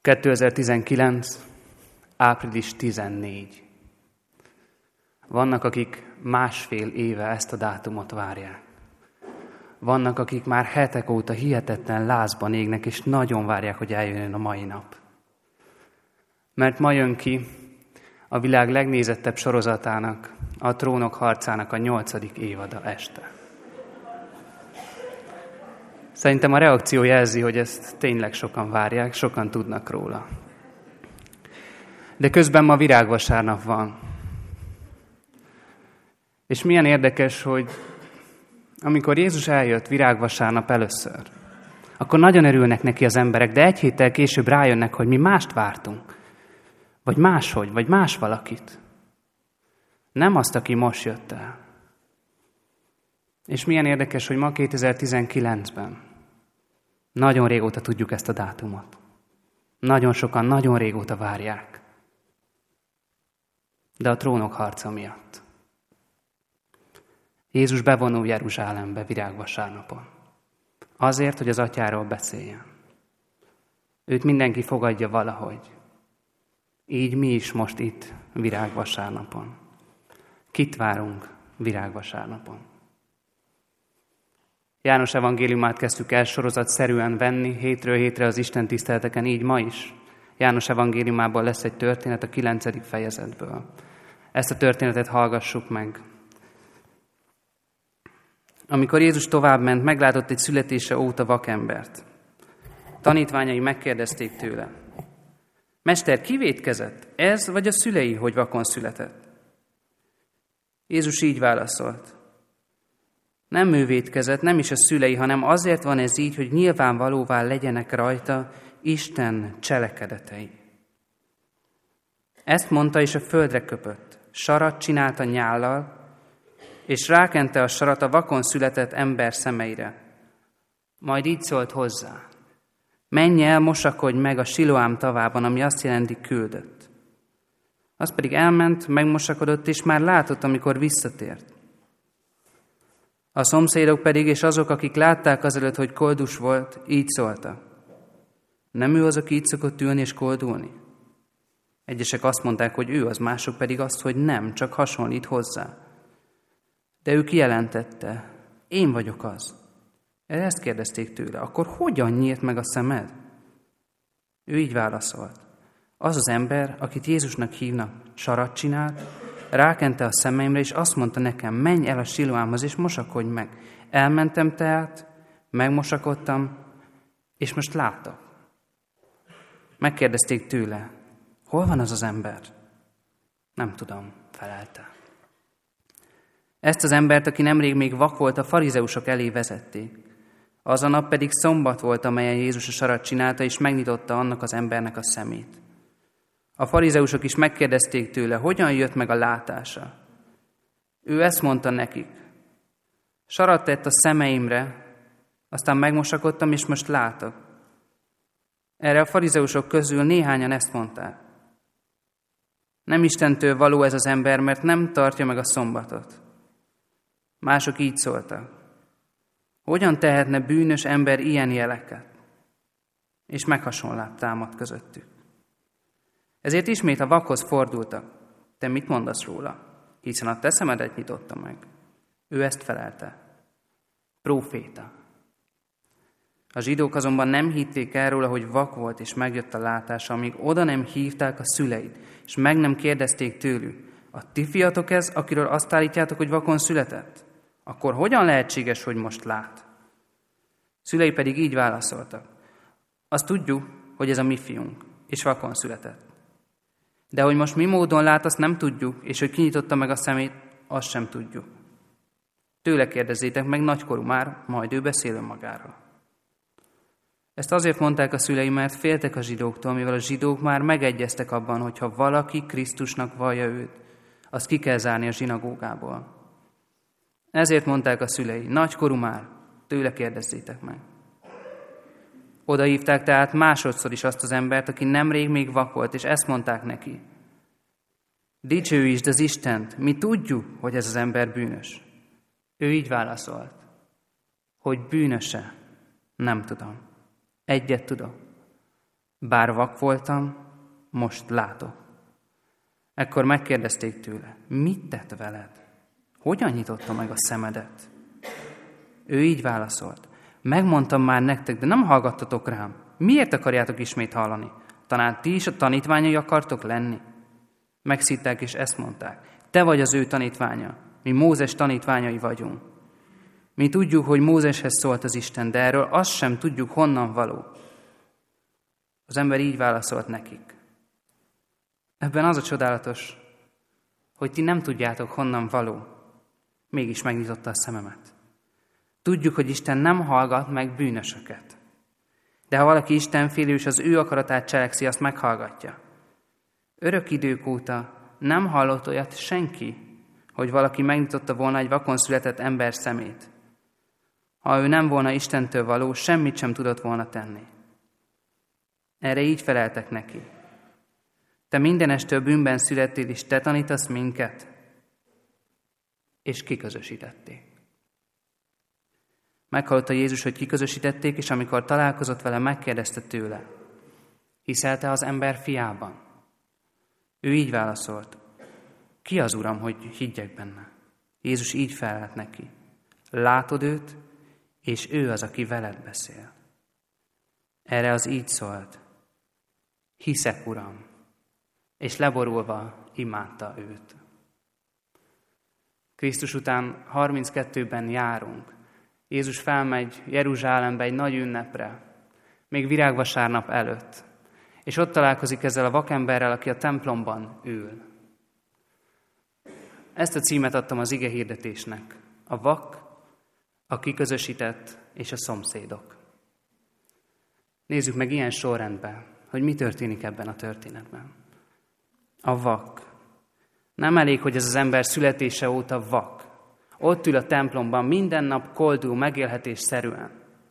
2019. április 14. Vannak, akik másfél éve ezt a dátumot várják. Vannak, akik már hetek óta hihetetlen lázban égnek, és nagyon várják, hogy eljöjjön a mai nap. Mert ma jön ki a világ legnézettebb sorozatának, a Trónok harcának a 8. évada este. Szerintem a reakció jelzi, hogy ezt tényleg sokan várják, sokan tudnak róla. De közben ma virágvasárnap van. És milyen érdekes, hogy amikor Jézus eljött virágvasárnap először, akkor nagyon örülnek neki az emberek, de egy héttel később rájönnek, hogy mi mást vártunk. Vagy máshogy, vagy más valakit. Nem azt, aki most jött el. És milyen érdekes, hogy ma 2019-ben nagyon régóta tudjuk ezt a dátumot. Nagyon sokan, nagyon régóta várják. De a trónok harca miatt. Jézus bevonul Jeruzsálembe virágvasárnapon. Azért, hogy az atyáról beszéljen. Őt mindenki fogadja valahogy. Így mi is most itt virágvasárnapon. Kit várunk virágvasárnapon? János evangéliumát kezdtük el sorozatszerűen venni, hétről hétre az Isten tiszteleteken, így ma is. János evangéliumában lesz egy történet a 9. fejezetből. Ezt a történetet hallgassuk meg. Amikor Jézus továbbment, meglátott egy születése óta vakembert. Tanítványai megkérdezték tőle: Mester, ki vétkezett? Ez vagy a szülei, hogy vakon született? Jézus így válaszolt: Nem ő vétkezett, nem is a szülei, hanem azért van ez így, hogy nyilvánvalóvá legyenek rajta Isten cselekedetei. Ezt mondta, és a földre köpött. Sarat csinált a nyállal, és rákente a sarat a vakon született ember szemeire. Majd így szólt hozzá: Menj el, mosakodj meg a Siloám tavában, ami azt jelenti küldött. Az pedig elment, megmosakodott, és már látott, amikor visszatért. A szomszédok pedig, és azok, akik látták azelőtt, hogy koldus volt, így szóltak: Nem ő az, aki így szokott ülni és koldulni? Egyesek azt mondták, hogy ő az, mások pedig azt, hogy nem, csak hasonlít hozzá. De ő kijelentette: Én vagyok az. Erre ezt kérdezték tőle: Akkor hogyan nyílt meg a szemed? Ő így válaszolt: Az az ember, akit Jézusnak hívnak, sarat csinált, rákente a szemeimre, és azt mondta nekem: Menj el a Siloámhoz, és mosakodj meg. Elmentem tehát, megmosakodtam, és most látok. Megkérdezték tőle: Hol van az az ember? Nem tudom, felelte. Ezt az embert, aki nemrég még vak volt, a farizeusok elé vezették. Az a nap pedig szombat volt, amelyen Jézus a sarat csinálta, és megnyitotta annak az embernek a szemét. A farizeusok is megkérdezték tőle, hogyan jött meg a látása. Ő ezt mondta nekik: Sarat tett a szemeimre, aztán megmosakodtam, és most látok. Erre a farizeusok közül néhányan ezt mondták: Nem Istentől való ez az ember, mert nem tartja meg a szombatot. Mások így szóltak: Hogyan tehetne bűnös ember ilyen jeleket? És meghasonlát támad közöttük. Ezért ismét a vakhoz fordultak: Te mit mondasz róla? Hiszen a te szemedet nyitotta meg. Ő ezt felelte: Próféta. A zsidók azonban nem hitték el róla, hogy vak volt és megjött a látása, amíg oda nem hívták a szüleit, és meg nem kérdezték tőlük: A ti fiatok ez, akiről azt állítjátok, hogy vakon született? Akkor hogyan lehetséges, hogy most lát? Szülei pedig így válaszoltak: Azt tudjuk, hogy ez a mi fiunk, és vakon született. De hogy most mi módon lát, azt nem tudjuk, és hogy kinyitotta meg a szemét, azt sem tudjuk. Tőle kérdezzétek meg, nagykorú már, majd ő beszél önmagáról. Ezt azért mondták a szülei, mert féltek a zsidóktól, mivel a zsidók már megegyeztek abban, hogy ha valaki Krisztusnak vallja őt, azt ki kell zárni a zsinagógából. Ezért mondták a szülei: Nagykorú már, tőle kérdezzétek meg. Oda hívták tehát másodszor is azt az embert, aki nemrég még vak volt, és ezt mondták neki: Dicsőítsd az Istent, mi tudjuk, hogy ez az ember bűnös. Ő így válaszolt: Hogy bűnöse, nem tudom. Egyet tudok, Bár vak voltam, most látok. Ekkor megkérdezték tőle, mit tett veled? Hogyan nyitotta meg a szemedet? Ő így válaszolt, megmondtam már nektek, de nem hallgattatok rám. Miért akarjátok ismét hallani? Talán ti is a tanítványai akartok lenni? Megszitták és ezt mondták, te vagy az ő tanítványa, mi Mózes tanítványai vagyunk. Mi tudjuk, hogy Mózeshez szólt az Isten, de erről azt sem tudjuk, honnan való. Az ember így válaszolt nekik. Ebben az a csodálatos, hogy ti nem tudjátok, honnan való. Mégis megnyitotta a szememet. Tudjuk, hogy Isten nem hallgat meg bűnösöket. De ha valaki istenfélő és az ő akaratát cselekszi, azt meghallgatja. Örök idők óta nem hallott olyat senki, hogy valaki megnyitotta volna egy vakon született ember szemét. Ha ő nem volna Istentől való, semmit sem tudott volna tenni. Erre így feleltek neki. Te mindenestől bűnben születtél, és te tanítasz minket? És kiközösítették. Meghallotta Jézus, hogy kiközösítették, és amikor találkozott vele, megkérdezte tőle, hiszel-e az ember fiában? Ő így válaszolt, ki az Uram, hogy higgyek benne? Jézus így felelt neki, látod őt, és ő az, aki veled beszél. Erre az így szólt, hiszek, Uram, és leborulva imádta őt. Krisztus után 32-ben járunk. Jézus felmegy Jeruzsálembe egy nagy ünnepre, még virágvasárnap előtt, és ott találkozik ezzel a vakemberrel, aki a templomban ül. Ezt a címet adtam az ige hirdetésnek. A vak, a kiközösített és a szomszédok. Nézzük meg ilyen sorrendben, hogy mi történik ebben a történetben. A vak. Nem elég, hogy ez az ember születése óta vak. Ott ül a templomban, minden nap koldul, megélhetésszerűen.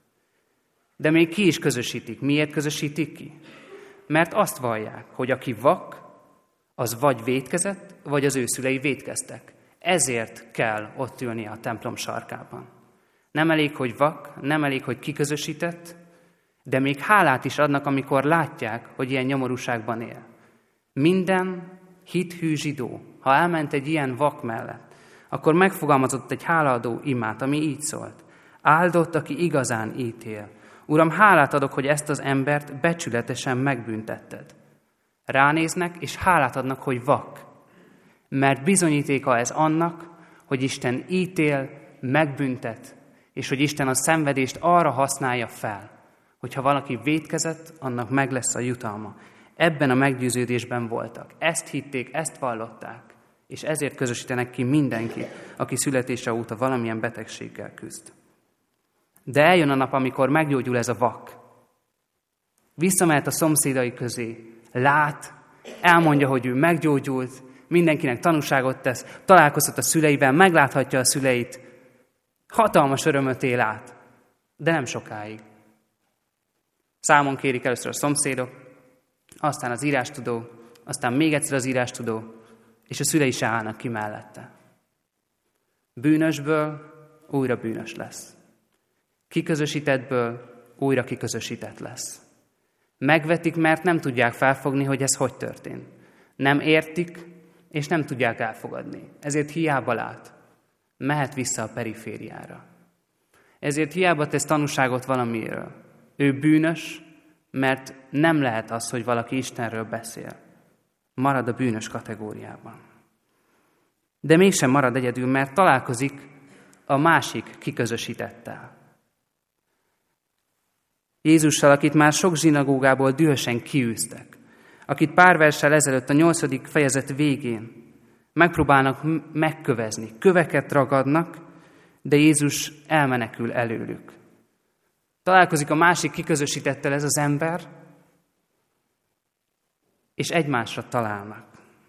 De még ki is közösítik. Miért közösítik ki? Mert azt vallják, hogy aki vak, az vagy vétkezett, vagy az ő szülei vétkeztek. Ezért kell ott ülnie a templom sarkában. Nem elég, hogy vak, nem elég, hogy kiközösített, de még hálát is adnak, amikor látják, hogy ilyen nyomorúságban él. Minden hithű zsidó, ha elment egy ilyen vak mellett, akkor megfogalmazott egy hálaadó imát, ami így szólt. Áldott, aki igazán ítél. Uram, hálát adok, hogy ezt az embert becsületesen megbüntetted. Ránéznek, és hálát adnak, hogy vak. Mert bizonyítéka ez annak, hogy Isten ítél, megbüntet, és hogy Isten a szenvedést arra használja fel, hogyha valaki vétkezett, annak meg lesz a jutalma. Ebben a meggyőződésben voltak. Ezt hitték, ezt vallották, és ezért közösítenek ki mindenki, aki születése óta valamilyen betegséggel küzd. De eljön a nap, amikor meggyógyul ez a vak. Visszamehet a szomszédai közé, lát, elmondja, hogy ő meggyógyult, mindenkinek tanúságot tesz, találkozhat a szüleivel, megláthatja a szüleit, hatalmas örömöt él át, de nem sokáig. Számon kérik először a szomszédok, aztán az írástudó, aztán még egyszer az írástudó, és a szülei se állnak ki mellette. Bűnösből újra bűnös lesz. Kiközösítettből újra kiközösített lesz. Megvetik, mert nem tudják felfogni, hogy ez hogy történt. Nem értik, és nem tudják elfogadni. Ezért hiába lát. Mehet vissza a perifériára. Ezért hiába tesz tanúságot valamiről. Ő bűnös, mert nem lehet az, hogy valaki Istenről beszél. Marad a bűnös kategóriában. De mégsem marad egyedül, mert találkozik a másik kiközösítettel. Jézussal, akit már sok zsinagógából dühösen kiűztek, akit pár verssel ezelőtt a 8. fejezet végén megpróbálnak megkövezni, köveket ragadnak, de Jézus elmenekül előlük. Találkozik a másik kiközösítettel ez az ember, és egymásra találnak.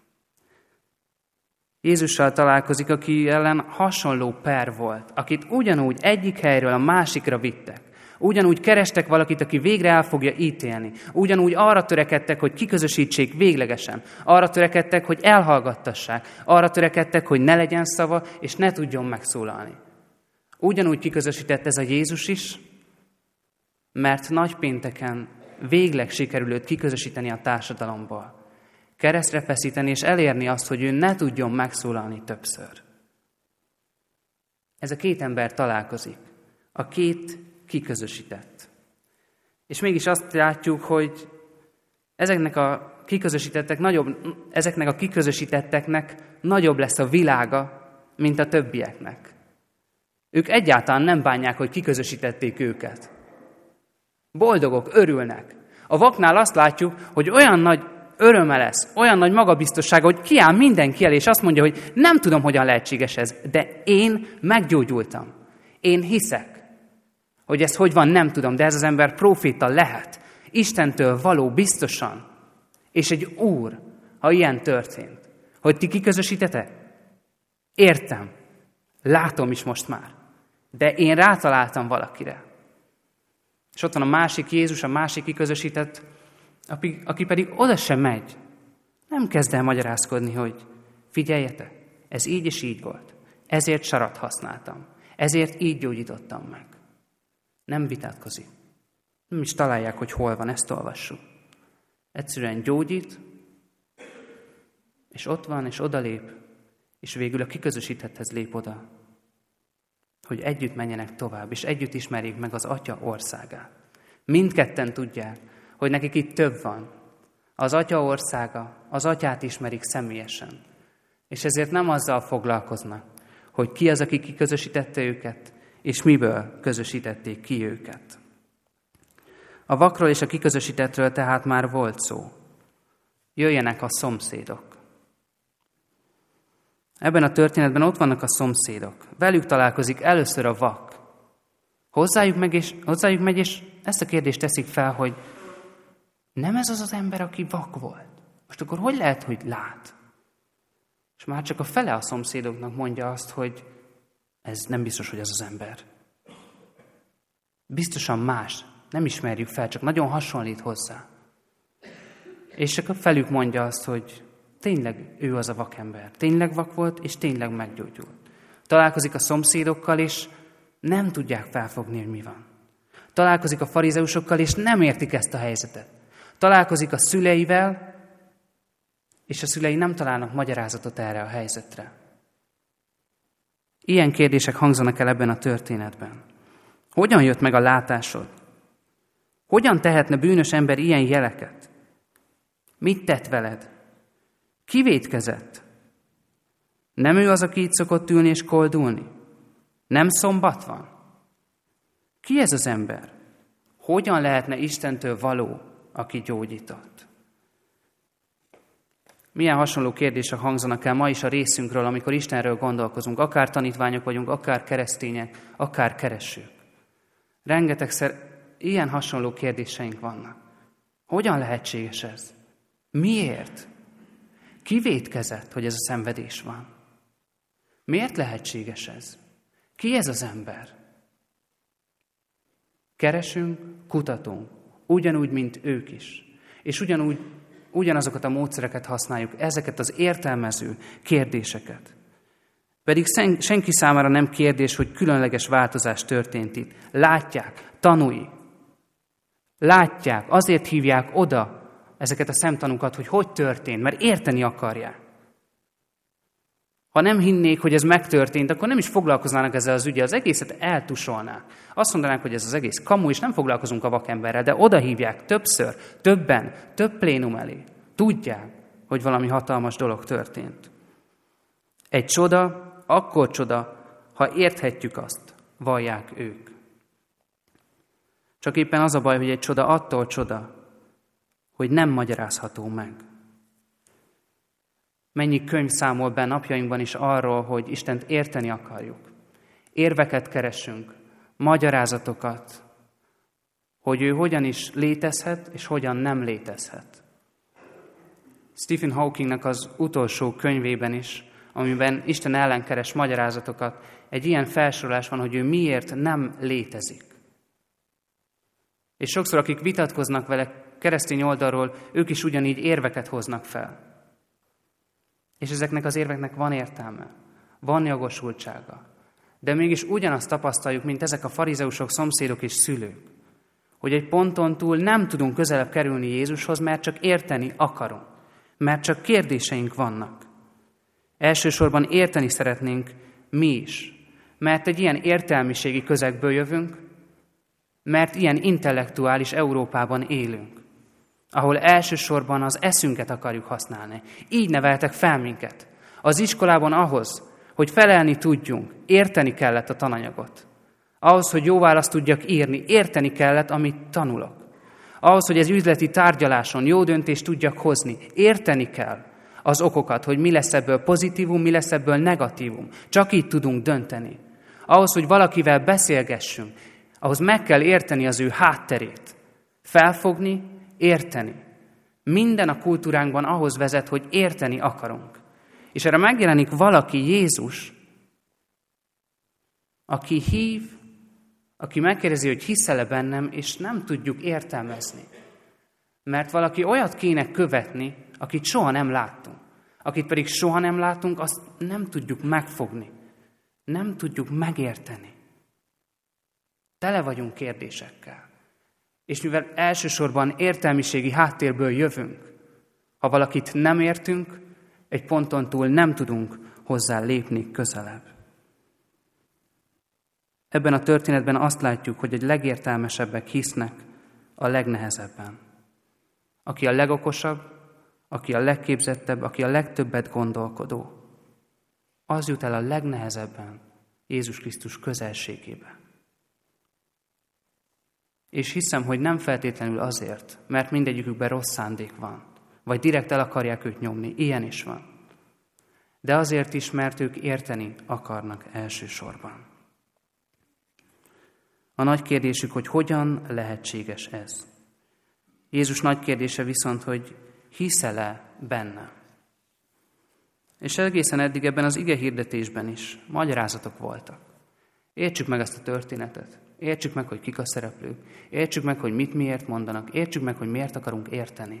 Jézussal találkozik, aki ellen hasonló per volt, akit ugyanúgy egyik helyről a másikra vittek. Ugyanúgy kerestek valakit, aki végre el fogja ítélni. Ugyanúgy arra törekedtek, hogy kiközösítsék véglegesen. Arra törekedtek, hogy elhallgattassák. Arra törekedtek, hogy ne legyen szava, és ne tudjon megszólalni. Ugyanúgy kiközösített ez a Jézus is, mert nagypénteken végleg sikerül őt kiközösíteni a társadalomból. Keresztre feszíteni és elérni azt, hogy ő ne tudjon megszólalni többször. Ez a két ember találkozik. A két kiközösített. És mégis azt látjuk, hogy ezeknek a kiközösítetteknek nagyobb lesz a világa, mint a többieknek. Ők egyáltalán nem bánják, hogy kiközösítették őket. Boldogok, örülnek. A vaknál azt látjuk, hogy olyan nagy öröme lesz, olyan nagy magabiztossága, hogy kiáll mindenki el, és azt mondja, hogy nem tudom, hogyan lehetséges ez, de én meggyógyultam. Én hiszek, hogy ez hogy van, nem tudom, de ez az ember próféta lehet. Istentől való biztosan. És egy úr, ha ilyen történt, hogy ti kiközösítetek? Értem. Látom is most már. De én rátaláltam valakire. És ott van a másik Jézus, a másik kiközösített, aki pedig oda sem megy. Nem kezd el magyarázkodni, hogy figyeljetek, ez így és így volt. Ezért sarat használtam. Ezért így gyógyítottam meg. Nem vitatkozik. Nem is találják, hogy hol van, ezt olvassuk. Egyszerűen gyógyít, és ott van, és odalép, és végül a kiközösítetthez lép oda, hogy együtt menjenek tovább, és együtt ismerjék meg az Atya országát. Mindketten tudják, hogy nekik itt több van. Az Atya országa, az Atyát ismerik személyesen. És ezért nem azzal foglalkoznak, hogy ki az, aki kiközösítette őket, és miből közösítették ki őket. A vakról és a kiközösítettről tehát már volt szó. Jöjjenek a szomszédok. Ebben a történetben ott vannak a szomszédok. Velük találkozik először a vak. Hozzájuk megy, és ezt a kérdést teszik fel, hogy nem ez az az ember, aki vak volt. Most akkor hogy lehet, hogy lát? És már csak a fele a szomszédoknak mondja azt, hogy ez nem biztos, hogy ez az ember. Biztosan más. Nem ismerjük fel, csak nagyon hasonlít hozzá. És csak a felük mondja azt, hogy tényleg ő az a vakember. Tényleg vak volt, és tényleg meggyógyult. Találkozik a szomszédokkal, és nem tudják felfogni, hogy mi van. Találkozik a farizeusokkal, és nem értik ezt a helyzetet. Találkozik a szüleivel, és a szülei nem találnak magyarázatot erre a helyzetre. Ilyen kérdések hangzanak el ebben a történetben. Hogyan jött meg a látásod? Hogyan tehetne bűnös ember ilyen jeleket? Mit tett veled? Ki vétkezett? Nem ő az, aki itt szokott ülni és koldulni? Nem szombat van? Ki ez az ember? Hogyan lehetne Istentől való, aki gyógyított? Milyen hasonló kérdések hangzanak el ma is a részünkről, amikor Istenről gondolkozunk, akár tanítványok vagyunk, akár keresztények, akár keresők. Rengetegszer ilyen hasonló kérdéseink vannak. Hogyan lehetséges ez? Miért? Ki vétkezett, hogy ez a szenvedés van? Miért lehetséges ez? Ki ez az ember? Keresünk, kutatunk, ugyanúgy, mint ők is. És ugyanazokat a módszereket használjuk, ezeket az értelmező kérdéseket. Pedig senki számára nem kérdés, hogy különleges változás történt itt. Látják, tanúi. Látják, azért hívják oda ezeket a szemtanúkat, hogy történt, mert érteni akarják. Ha nem hinnék, hogy ez megtörtént, akkor nem is foglalkoznának ezzel az ügyel, az egészet eltusolnák. Azt mondanák, hogy ez az egész kamu, és nem foglalkozunk a vakemberrel, de oda hívják többször, többen, több plénum elé. Tudják, hogy valami hatalmas dolog történt. Egy csoda, akkor csoda, ha érthetjük azt, vallják ők. Csak éppen az a baj, hogy egy csoda attól csoda, hogy nem magyarázható meg. Mennyi könyv számol be napjainkban is arról, hogy Istent érteni akarjuk. Érveket keresünk, magyarázatokat, hogy ő hogyan is létezhet, és hogyan nem létezhet. Stephen Hawkingnak az utolsó könyvében is, amiben Isten ellen keres magyarázatokat, egy ilyen felsorolás van, hogy ő miért nem létezik. És sokszor, akik vitatkoznak vele keresztény oldalról, ők is ugyanígy érveket hoznak fel. És ezeknek az érveknek van értelme, van jogosultsága. De mégis ugyanazt tapasztaljuk, mint ezek a farizeusok, szomszédok és szülők. hogy egy ponton túl nem tudunk közelebb kerülni Jézushoz, mert csak érteni akarunk, mert csak kérdéseink vannak. Elsősorban érteni szeretnénk mi is, mert egy ilyen értelmiségi közegből jövünk, mert ilyen intellektuális Európában élünk, ahol elsősorban az eszünket akarjuk használni. Így neveltek fel minket. Az iskolában ahhoz, hogy felelni tudjunk, érteni kellett a tananyagot. Ahhoz, hogy jó választ tudjak írni, érteni kellett, amit tanulok. Ahhoz, hogy ez üzleti tárgyaláson jó döntést tudjak hozni, érteni kell az okokat, hogy mi lesz ebből pozitívum, mi lesz ebből negatívum. Csak így tudunk dönteni. Ahhoz, hogy valakivel beszélgessünk, ahhoz meg kell érteni az ő hátterét. Felfogni, érteni. Minden a kultúránkban ahhoz vezet, hogy érteni akarunk. És erre megjelenik valaki, Jézus, aki hív, aki megkérdezi, hogy hiszel-e bennem, és nem tudjuk értelmezni. Mert valaki olyat kéne követni, akit soha nem láttunk. Akit pedig soha nem látunk, azt nem tudjuk megfogni. Nem tudjuk megérteni. Tele vagyunk kérdésekkel. És mivel elsősorban értelmiségi háttérből jövünk, ha valakit nem értünk, egy ponton túl nem tudunk hozzá lépni közelebb. Ebben a történetben azt látjuk, hogy a legértelmesebbek hisznek a legnehezebben. Aki a legokosabb, aki a legképzettebb, aki a legtöbbet gondolkodó, az jut el a legnehezebben Jézus Krisztus közelségébe. És hiszem, hogy nem feltétlenül azért, mert mindegyikükben rossz szándék van, vagy direkt el akarják őt nyomni, ilyen is van. De azért is, mert ők érteni akarnak elsősorban. A nagy kérdésük, hogy hogyan lehetséges ez. Jézus nagy kérdése viszont, hogy hiszel-e benne? És egészen eddig ebben az ige hirdetésben is magyarázatok voltak. Értsük meg ezt a történetet. Értsük meg, hogy kik a szereplők. Értsük meg, hogy mit miért mondanak. Értsük meg, hogy miért akarunk érteni.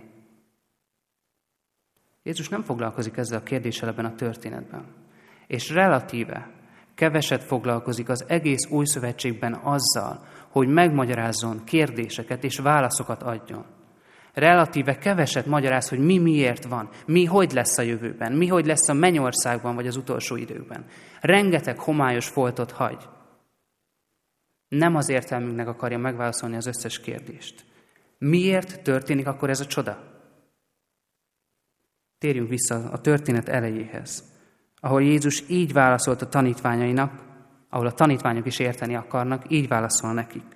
Jézus nem foglalkozik ezzel a kérdéssel ebben a történetben. És relatíve keveset foglalkozik az egész új szövetségben azzal, hogy megmagyarázzon kérdéseket és válaszokat adjon. Relatíve keveset magyaráz, hogy mi miért van, mi hogy lesz a jövőben, mi hogy lesz a mennyországban vagy az utolsó időkben. Rengeteg homályos foltot hagy. Nem az értelmünknek akarja megválaszolni az összes kérdést. Miért történik akkor ez a csoda? Térjünk vissza a történet elejéhez, ahol Jézus így válaszolt a tanítványainak, ahol a tanítványok is érteni akarnak, így válaszol nekik.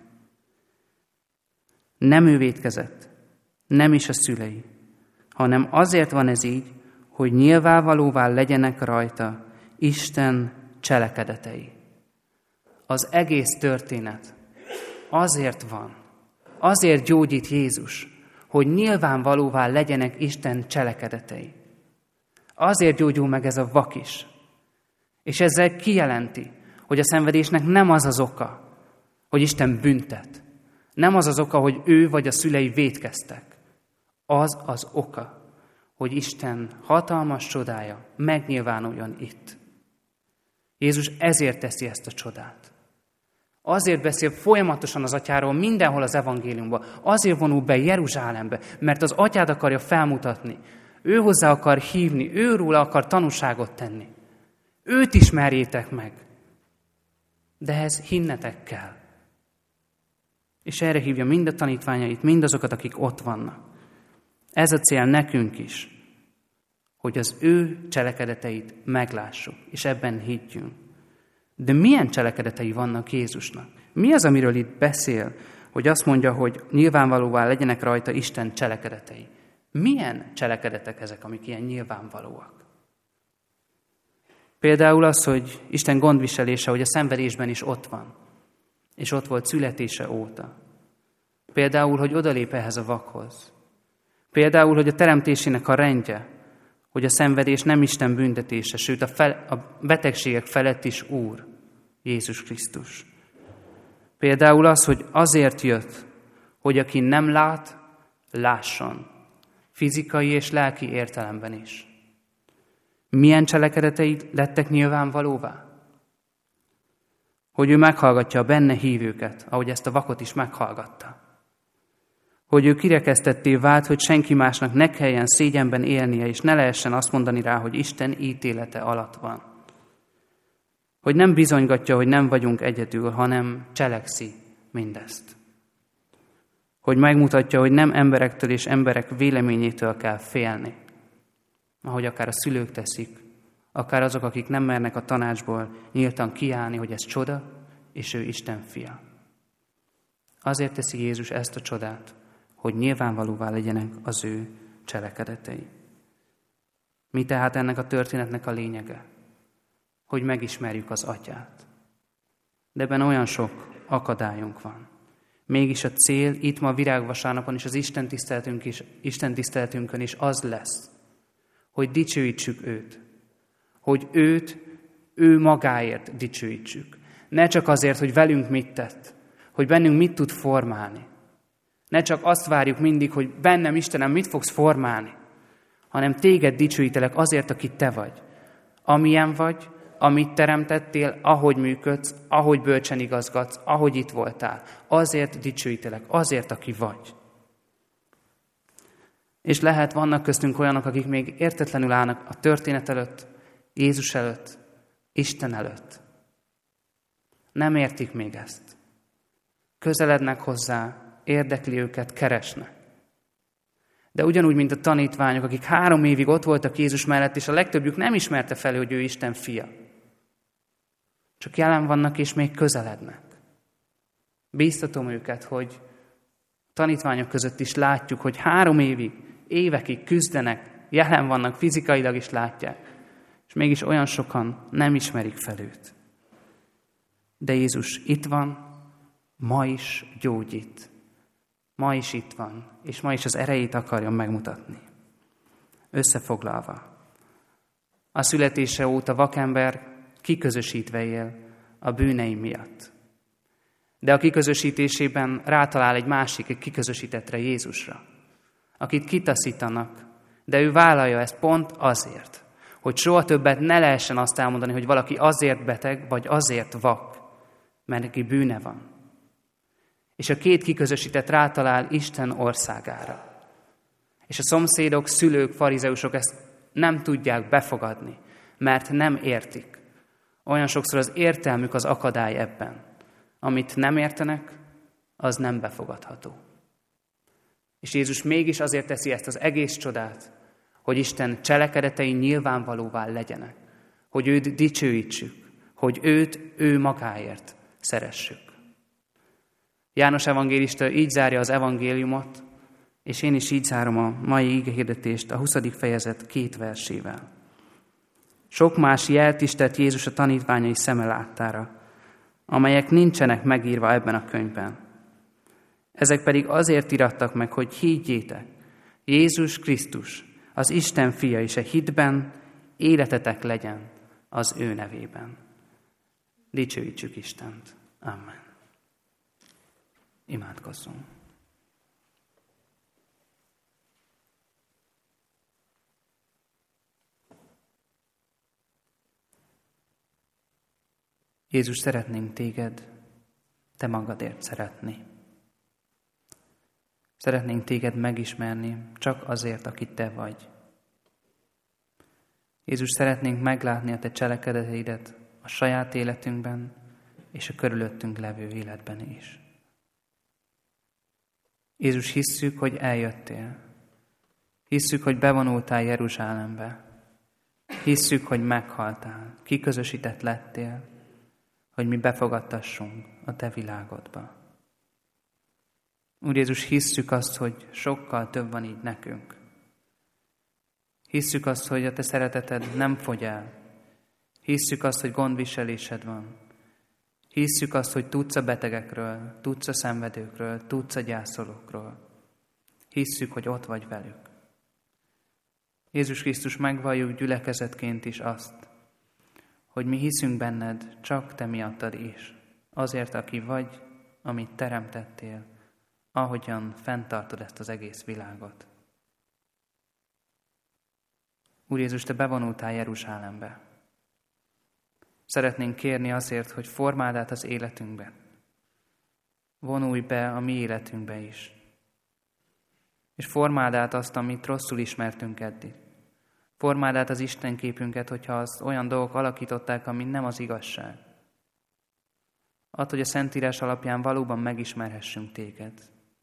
Nem ő vétkezett, nem is a szülei, hanem azért van ez így, hogy nyilvánvalóvá legyenek rajta Isten cselekedetei. Az egész történet azért van, azért gyógyít Jézus, hogy nyilvánvalóvá legyenek Isten cselekedetei. Azért gyógyul meg ez a vak is. És ezzel kijelenti, hogy a szenvedésnek nem az az oka, hogy Isten büntet. Nem az az oka, hogy ő vagy a szülei vétkeztek. Az az oka, hogy Isten hatalmas csodája megnyilvánuljon itt. Jézus ezért teszi ezt a csodát. Azért beszél folyamatosan az atyáról mindenhol az evangéliumban. Azért vonul be Jeruzsálembe, mert az atyát akarja felmutatni. Ő hozzá akar hívni, őróla akar tanúságot tenni. Őt ismerjétek meg. De ehhez hinnetek kell. És erre hívja mind a tanítványait, mindazokat, akik ott vannak. Ez a cél nekünk is, hogy az ő cselekedeteit meglássuk, és ebben higgyünk. De milyen cselekedetei vannak Jézusnak? Mi az, amiről itt beszél, hogy azt mondja, hogy nyilvánvalóvá legyenek rajta Isten cselekedetei? Milyen cselekedetek ezek, amik ilyen nyilvánvalóak? Például az, hogy Isten gondviselése, hogy a szenvedésben is ott van, és ott volt születése óta. Például, hogy odalép ehhez a vakhoz. Például, hogy a teremtésének a rendje, hogy a szenvedés nem Isten büntetése, sőt a betegségek felett is Úr, Jézus Krisztus. Például az, hogy azért jött, hogy aki nem lát, lásson, fizikai és lelki értelemben is. Milyen cselekedetei lettek nyilvánvalóvá? Hogy ő meghallgatja a benne hívőket, ahogy ezt a vakot is meghallgatta. hogy ő kirekesztetté vált, hogy senki másnak ne kelljen szégyenben élnie, és ne lehessen azt mondani rá, hogy Isten ítélete alatt van. Hogy nem bizonygatja, hogy nem vagyunk egyedül, hanem cselekszi mindezt. Hogy megmutatja, hogy nem emberektől és emberek véleményétől kell félni, ahogy akár a szülők teszik, akár azok, akik nem mernek a tanácsból nyíltan kiállni, hogy ez csoda, és ő Isten fia. Azért teszi Jézus ezt a csodát, hogy nyilvánvalóvá legyenek az ő cselekedetei. Mi tehát ennek a történetnek a lényege? Hogy megismerjük az Atyát. De ebben olyan sok akadályunk van. Mégis a cél itt ma virágvasárnapon és az Isten tiszteletünkön is az lesz, hogy dicsőítsük őt. Hogy ő magáért dicsőítsük. Ne csak azért, hogy velünk mit tett, hogy bennünk mit tud formálni. Ne csak azt várjuk mindig, hogy bennem, Istenem, mit fogsz formálni, hanem téged dicsőítelek azért, aki te vagy. Amilyen vagy, amit teremtettél, ahogy működsz, ahogy bölcsen igazgatsz, ahogy itt voltál. Azért dicsőítelek, azért, aki vagy. És lehet, vannak köztünk olyanok, akik még értetlenül állnak a történet előtt, Jézus előtt, Isten előtt. Nem értik még ezt. Közelednek hozzá, érdekli őket, keresnek. De ugyanúgy, mint a tanítványok, akik 3 évig ott voltak Jézus mellett, és a legtöbbjük nem ismerte fel, hogy ő Isten fia. Csak jelen vannak, és még közelednek. Bíztatom őket, hogy tanítványok között is látjuk, hogy 3 évig, évekig küzdenek, jelen vannak, fizikailag is látják, és mégis olyan sokan nem ismerik fel őt. De Jézus itt van, ma is gyógyít. Ma is itt van, és ma is az erejét akarja megmutatni. Összefoglalva, a születése óta vakember kiközösítve él a bűnei miatt. De a kiközösítésében rátalál egy másik kiközösítettre, Jézusra, akit kitaszítanak, de ő vállalja ezt pont azért, hogy soha többet ne lehessen azt elmondani, hogy valaki azért beteg, vagy azért vak, mert neki bűne van. És a 2 kiközösített rátalál Isten országára. És a szomszédok, szülők, farizeusok ezt nem tudják befogadni, mert nem értik. Olyan sokszor az értelmük az akadály ebben. Amit nem értenek, az nem befogadható. És Jézus mégis azért teszi ezt az egész csodát, hogy Isten cselekedetei nyilvánvalóvá legyenek, hogy őt dicsőítsük, hogy ő magáért szeressük. János evangélista így zárja az evangéliumot, és én is így zárom a mai igehirdetést a 20. fejezet 2 versével. Sok más jelt is tett Jézus a tanítványai szeme láttára, amelyek nincsenek megírva ebben a könyvben. Ezek pedig azért irattak meg, hogy higgyétek, Jézus Krisztus, az Isten fia, és a hitben életetek legyen az ő nevében. Dicsőítsük Istent. Amen. Imádkozzunk. Jézus, szeretnénk téged, te magadért szeretni. Szeretnénk téged megismerni, csak azért, aki te vagy. Jézus, szeretnénk meglátni a te cselekedeteidet a saját életünkben és a körülöttünk levő életben is. Jézus, hisszük, hogy eljöttél. Hisszük, hogy bevonultál Jeruzsálembe. Hisszük, hogy meghaltál, kiközösített lettél, hogy mi befogadtassunk a te világodba. Úr Jézus, hisszük azt, hogy sokkal több van így nekünk. Hisszük azt, hogy a te szereteted nem fogy el. Hisszük azt, hogy gondviselésed van. Hisszük azt, hogy tudsz a betegekről, tudsz a szenvedőkről, tudsz a gyászolókról. Hisszük, hogy ott vagy velük. Jézus Krisztus, megvalljuk gyülekezetként is azt, hogy mi hiszünk benned csak te miattad is. Azért, aki vagy, amit teremtettél, ahogyan fenntartod ezt az egész világot. Úr Jézus, te bevonultál Jeruzsálembe. Szeretnénk kérni azért, hogy formáld át az életünkbe. Vonulj be a mi életünkbe is. és formáld át azt, amit rosszul ismertünk eddig. Formáld át az Isten képünket, hogyha az olyan dolgok alakították, ami nem az igazság. Add, hogy a Szentírás alapján valóban megismerhessünk téged.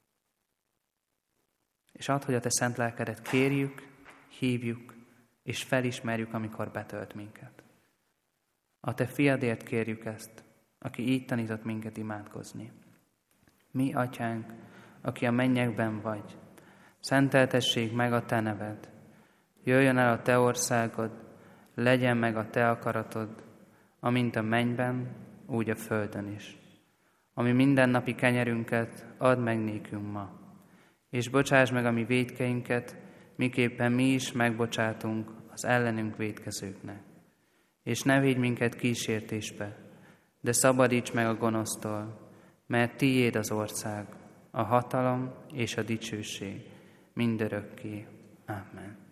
És add, hogy a te szent lelkedet kérjük, hívjuk, és felismerjük, amikor betölt minket. A te fiadért kérjük ezt, aki így tanított minket imádkozni. Mi, atyánk, aki a mennyekben vagy, szenteltessék meg a te neved. Jöjjön el a te országod, legyen meg a te akaratod, amint a mennyben, úgy a földön is. Ami mindennapi kenyerünket add meg nékünk ma, és bocsáss meg a mi vétkeinket, miképpen mi is megbocsátunk az ellenünk vétkezőknek. És ne védj minket kísértésbe, de szabadíts meg a gonosztól, mert tiéd az ország, a hatalom és a dicsőség mindörökké. Amen.